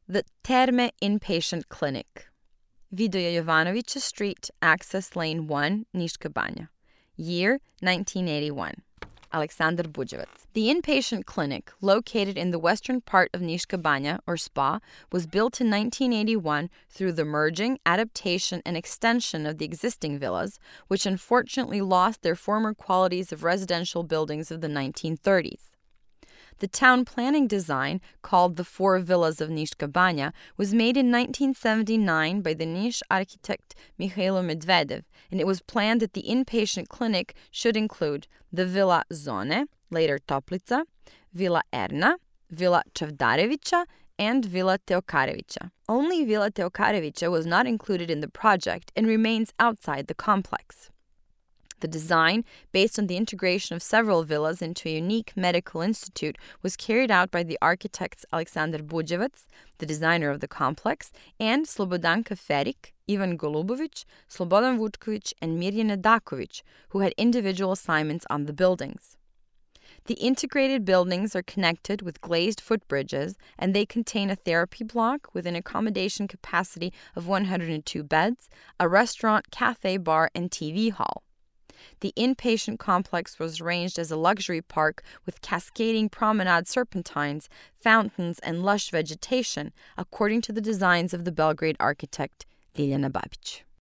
The Terme Inpatient Clinic. Vidoje Jovanovića Street, Access Lane 1, Niška Banja. Year 1981. Aleksandar Buđevac. The inpatient clinic, located in the western part of Niška Banja, or SPA, was built in 1981 through the merging, adaptation, and extension of the existing villas, which unfortunately lost their former qualities of residential buildings of the 1930s. The town planning design, called the Four Villas of Niška Banja, was made in 1979 by the Niš architect Mihailo Medvedev, and it was planned that the inpatient clinic should include the Villa Zone, later Toplica, Villa Erna, Villa Čavdarevića, and Villa Teokarevića. Only Villa Teokarevića was not included in the project and remains outside the complex. The design, based on the integration of several villas into a unique medical institute, was carried out by the architects Aleksandar Buđevac, the designer of the complex, and Slobodanka Ferik, Ivan Golubović, Slobodan Vučković, and Mirjana Daković, who had individual assignments on the buildings. The integrated buildings are connected with glazed footbridges, and they contain a therapy block with an accommodation capacity of 102 beds, a restaurant, cafe, bar, and TV hall. The inpatient complex was arranged as a luxury park with cascading promenade serpentines, fountains, and lush vegetation, according to the designs of the Belgrade architect Ljiljana Babić.